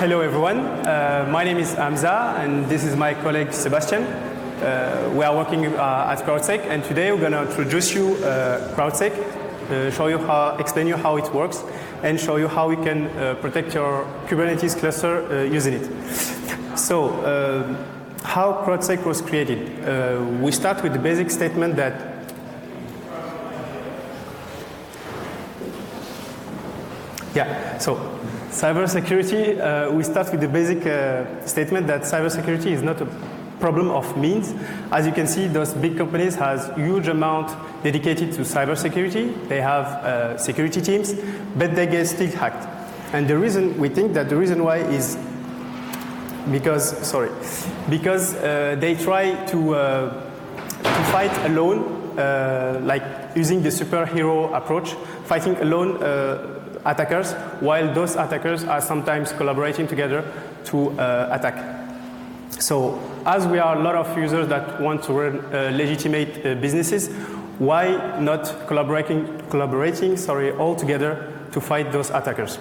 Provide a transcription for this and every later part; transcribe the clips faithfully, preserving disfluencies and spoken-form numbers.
hello everyone. Uh, my name is Hamza, and this is my colleague Sebastian. Uh, we are working uh, at CrowdSec, and today we're going to introduce you uh, CrowdSec, uh, show you how, explain you how it works, and show you how you can uh, protect your Kubernetes cluster uh, using it. So, uh, how CrowdSec was created? Uh, we start with the basic statement that Yeah, so cybersecurity, uh, we start with the basic uh, statement that cybersecurity is not a problem of means. As you can see, those big companies have huge amount dedicated to cybersecurity. They have uh, security teams, but they get still hacked. And the reason, we think that the reason why is because, sorry, because uh, they try to, uh, to fight alone, uh, like using the superhero approach, fighting alone uh, attackers, while those attackers are sometimes collaborating together to uh, attack. So, as we are a lot of users that want to run uh, legitimate uh, businesses, why not collaborating, collaborating sorry, all together to fight those attackers?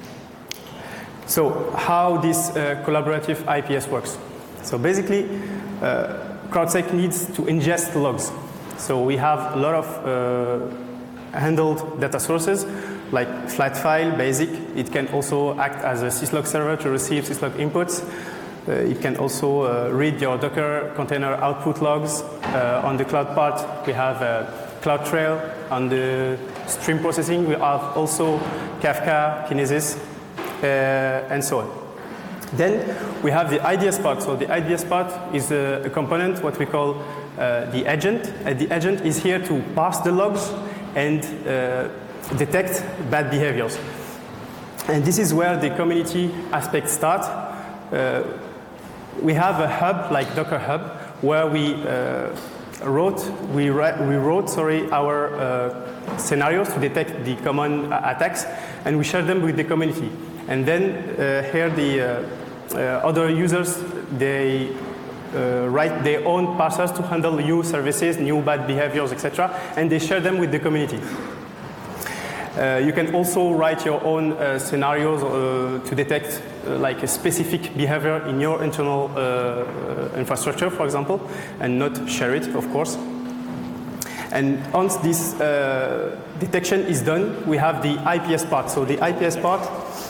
So, how this uh, collaborative I P S works? So, basically, uh, CrowdSec needs to ingest logs. So, we have a lot of uh, handled data sources, like flat file, basic. It can also act as a syslog server to receive syslog inputs. Uh, it can also uh, read your Docker container output logs. Uh, on the cloud part, we have uh, CloudTrail. On the stream processing, we have also Kafka, Kinesis, uh, and so on. Then we have the I D S part. So the I D S part is a, a component, what we call uh, the agent. And the agent is here to parse the logs and uh, detect bad behaviors. And this is where the community aspects start. Uh, we have a hub, like Docker Hub, where we uh, wrote, we, we wrote sorry, our uh, scenarios to detect the common attacks, and we share them with the community. And then uh, here the uh, uh, other users, they uh, write their own parsers to handle new services, new bad behaviors, et cetera, and they share them with the community. Uh, you can also write your own uh, scenarios uh, to detect uh, like a specific behavior in your internal uh, uh, infrastructure, for example, and not share it, of course. And once this uh, detection is done, we have the I P S part. So the I P S part,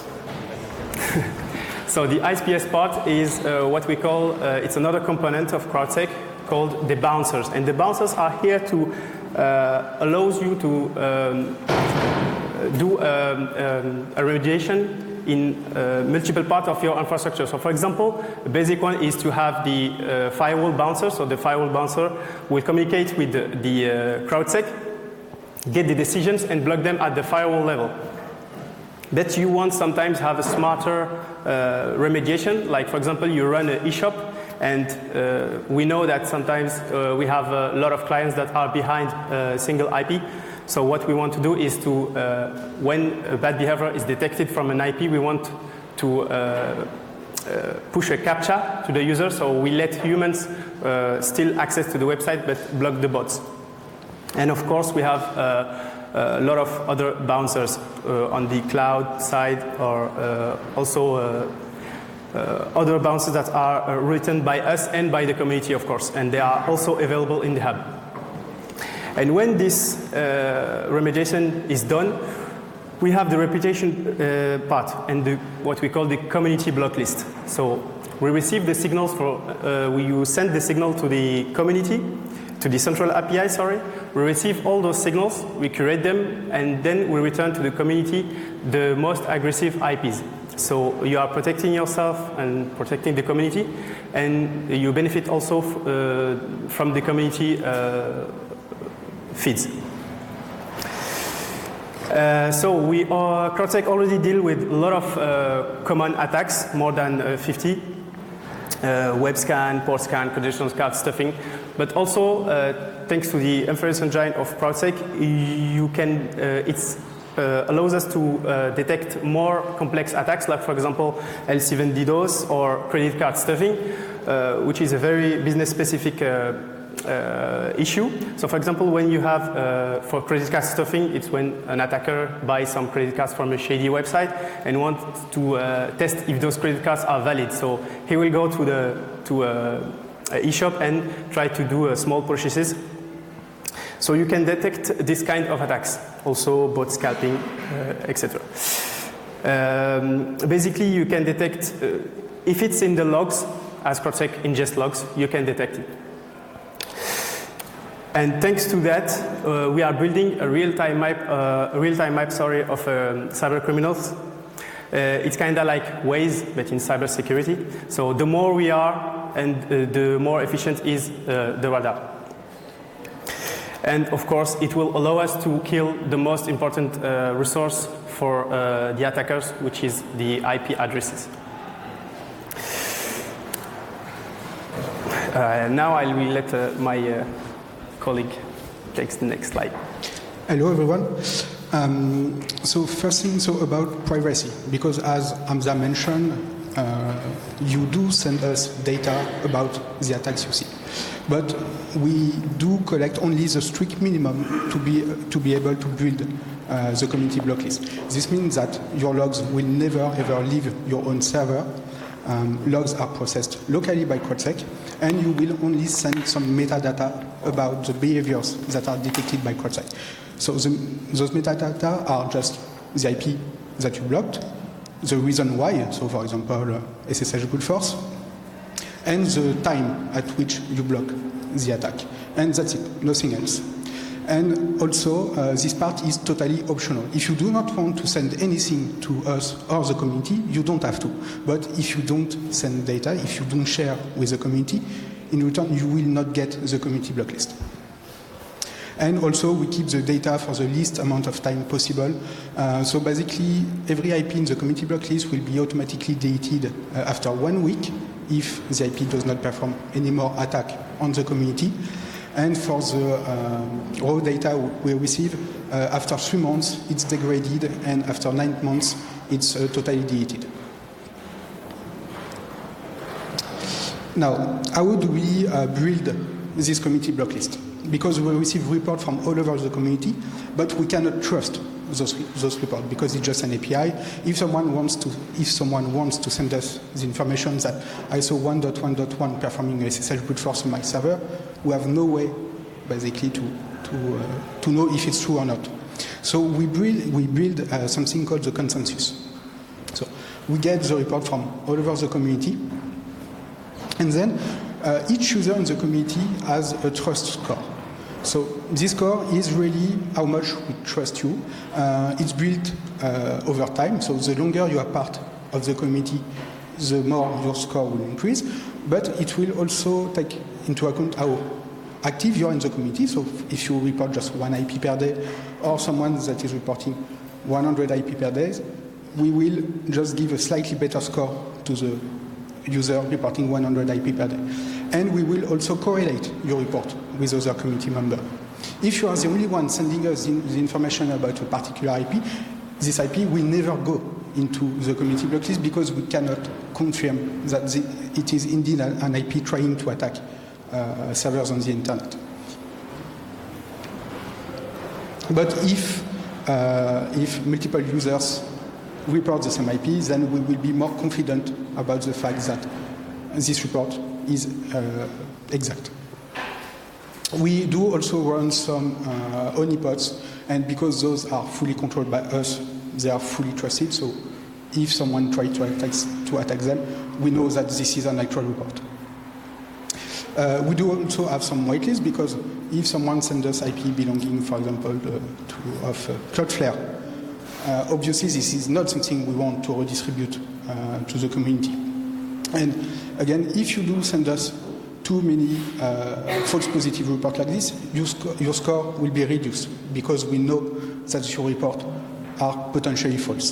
so the I P S part is uh, what we call, uh, it's another component of CrowdSec called the bouncers. And the bouncers are here to uh, allows you to um, do um, um, a remediation in uh, multiple parts of your infrastructure. So for example, the basic one is to have the uh, firewall bouncer. So the firewall bouncer will communicate with the, the uh, CrowdSec, get the decisions and block them at the firewall level. But you want sometimes have a smarter uh, remediation. Like for example, you run an eShop, and uh, we know that sometimes uh, we have a lot of clients that are behind a single I P. So what we want to do is to, uh, when a bad behavior is detected from an I P, we want to uh, uh, push a CAPTCHA to the user, so we let humans uh, still access to the website but block the bots. And of course, we have uh, a lot of other bouncers uh, on the cloud side, or uh, also uh, uh, other bouncers that are uh, written by us and by the community, of course, and they are also available in the hub. And when this uh, remediation is done, we have the reputation uh, part and the, what we call the community block list. So we receive the signals for, uh, we send the signal to the community, to the central A P I, sorry. We receive all those signals, we curate them, and then we return to the community the most aggressive I Ps. So you are protecting yourself and protecting the community, and you benefit also uh, from the community uh, feeds. Uh, so we are, CrowdSec already deal with a lot of uh, common attacks, more than uh, fifty. Uh, web scan, port scan, credentials card stuffing. But also, uh, thanks to the inference engine of CrowdSec, you can, uh, it's uh, allows us to uh, detect more complex attacks, like for example, L seven DDoS or credit card stuffing, uh, which is a very business specific uh, uh, issue. So for example, when you have, uh, for credit card stuffing, it's when an attacker buys some credit cards from a shady website and wants to uh, test if those credit cards are valid. So he will go to the to a, a e-shop and try to do uh, small purchases. So you can detect this kind of attacks, also bot scalping, uh, et cetera. Um, basically, you can detect, uh, if it's in the logs, as CrowdStrike ingest logs, you can detect it. And thanks to that, uh, we are building a real-time map, uh, a real-time map, sorry, of um, cyber criminals. Uh, it's kind of like Waze, but in cybersecurity. So the more we are, and uh, the more efficient is uh, the radar. And of course, it will allow us to kill the most important uh, resource for uh, the attackers, which is the I P addresses. Uh, now I will let uh, my uh, colleague take the next slide. Hello, everyone. Um, so first thing, so about privacy, because as Hamza mentioned, uh, you do send us data about the attacks you see. But we do collect only the strict minimum to be, to be able to build uh, the community block list. This means that your logs will never ever leave your own server. Um, logs are processed locally by CrowdStrike, and you will only send some metadata about the behaviors that are detected by CrowdStrike. So the, those metadata are just the I P that you blocked, the reason why, so for example, uh, S S H brute force, and the time at which you block the attack. And that's it, nothing else. And also, uh, this part is totally optional. If you do not want to send anything to us or the community, you don't have to. But if you don't send data, if you don't share with the community, in return, you will not get the community block list. And also, we keep the data for the least amount of time possible. Uh, so basically, every I P in the community block list will be automatically deleted uh, after one week if the I P does not perform any more attack on the community. And for the uh, raw data we receive, uh, after three months, it's degraded, and after nine months, it's uh, totally deleted. Now, how do we uh, build this community block list? Because we receive reports from all over the community, but we cannot trust those, those reports because it's just an A P I. If someone wants to, if someone wants to send us the information that I saw one point one point one performing a S S H brute force on my server, we have no way, basically, to to uh, to know if it's true or not. So we build we build uh, something called the consensus. So we get the report from all over the community, and then uh, each user in the community has a trust score. So this score is really how much we trust you. Uh, it's built uh, over time, so the longer you are part of the community, the more your score will increase. But it will also take into account how active you are in the community. So if you report just one I P per day, or someone that is reporting one hundred I P per day, we will just give a slightly better score to the user reporting one hundred I P per day. And we will also correlate your report with other community members. If you are the only one sending us the information about a particular I P, this I P will never go into the community block list because we cannot confirm that the, it is indeed an I P trying to attack uh, servers on the internet. But if, uh, if multiple users report the same I P, then we will be more confident about the fact that this report is uh, exact. We do also run some uh, honeypots, and because those are fully controlled by us, they are fully trusted. So if someone tries to attack, to attack them, we know that this is an actual report. Uh, we do also have some whitelists, because if someone sends us I P belonging, for example, uh, to, of uh, Cloudflare, uh, obviously this is not something we want to redistribute uh, to the community. And again, if you do send us too many uh, false positive reports like this, your, sco your score will be reduced, because we know that your reports are potentially false.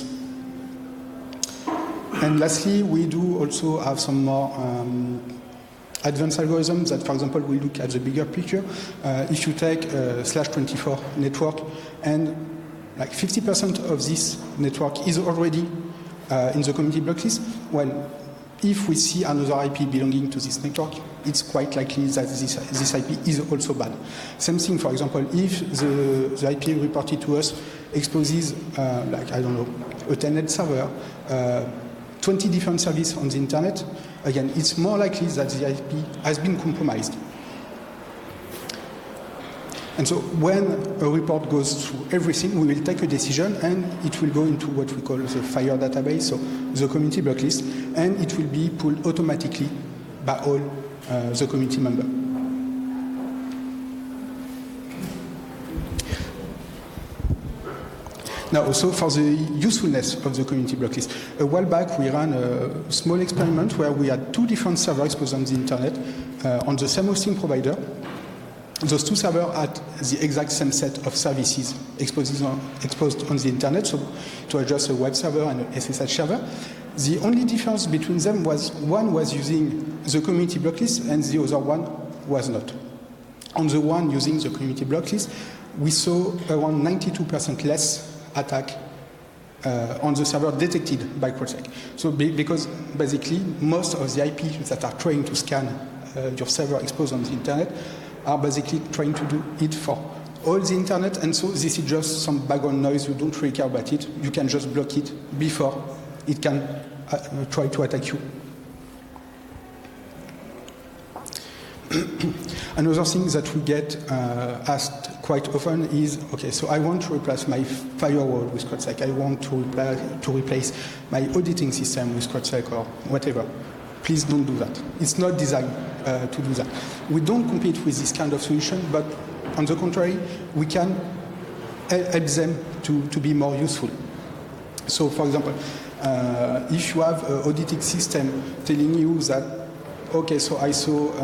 And lastly, we do also have some more um, advanced algorithms that, for example, we look at the bigger picture. Uh, if you take a slash twenty-four network, and like fifty percent of this network is already uh, in the community block list, well, if we see another I P belonging to this network, it's quite likely that this, this I P is also bad. Same thing, for example, if the, the I P reported to us exposes, uh, like, I don't know, a telnet server, uh, twenty different services on the internet, again, it's more likely that the I P has been compromised. And so when a report goes through everything, we will take a decision, and it will go into what we call the FHIR database, so the community block list, and it will be pulled automatically by all uh, the community members. Now, also for the usefulness of the community block list, a while back we ran a small experiment where we had two different servers exposed on the internet uh, on the same hosting provider. Those two servers had the exact same set of services exposed on, exposed on the internet, so it was just a web server and an S S H server. The only difference between them was one was using the community block list and the other one was not. On the one using the community block list, we saw around ninety-two percent less attack uh, on the server detected by CrowdStrike. So be, because basically most of the I Ps that are trying to scan uh, your server exposed on the internet are basically trying to do it for all the internet, and so this is just some background noise. You don't really care about it. You can just block it before it can uh, try to attack you. Another thing that we get uh, asked quite often is, okay, so I want to replace my firewall with CrowdStrike. I want to, repla to replace my auditing system with CrowdStrike or whatever. Please don't do that. It's not designed uh, to do that. We don't compete with this kind of solution, but on the contrary, we can help them to, to be more useful. So, for example, uh, if you have an auditing system telling you that, okay, so I saw